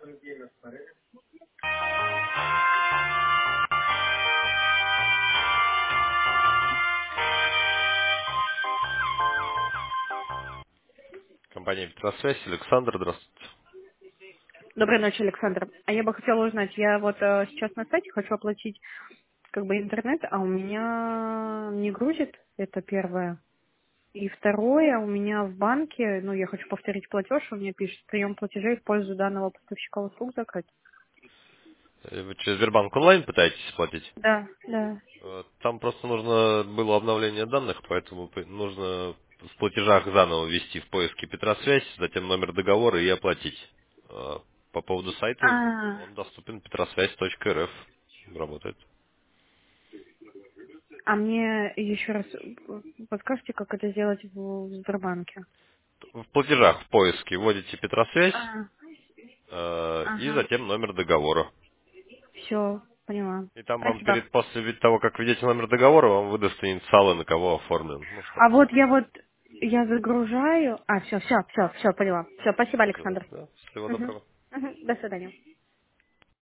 Компания Петросвязь, Александр, здравствуйте. Доброй ночи, Александр. А я бы хотела узнать, я вот сейчас на сайте хочу оплатить как бы интернет, а у меня не грузит, это первое. И второе, у меня в банке, ну, я хочу повторить платеж, у меня пишет прием платежей в пользу данного поставщика услуг закрыть. Вы через Сбербанк онлайн пытаетесь платить? Да, да. Там просто нужно было обновление данных, поэтому нужно в платежах заново ввести в поиске Петросвязь, затем номер договора и оплатить. По поводу сайта, А, он доступен petrosвязь.рф. Работает. а мне еще раз подскажите, как это сделать в Сбербанке? В платежах в поиске вводите Петросвязь А, и ага. затем номер договора. Все, поняла. И там вам Спасибо. после того, как введете номер договора, вам выдаст инициалы, на кого оформлен. Ну, А чтобы вот я загружаю. А, все, поняла. Все, спасибо, поняли, Александр. да? Всего Мгм. доброго. Мгм. До свидания.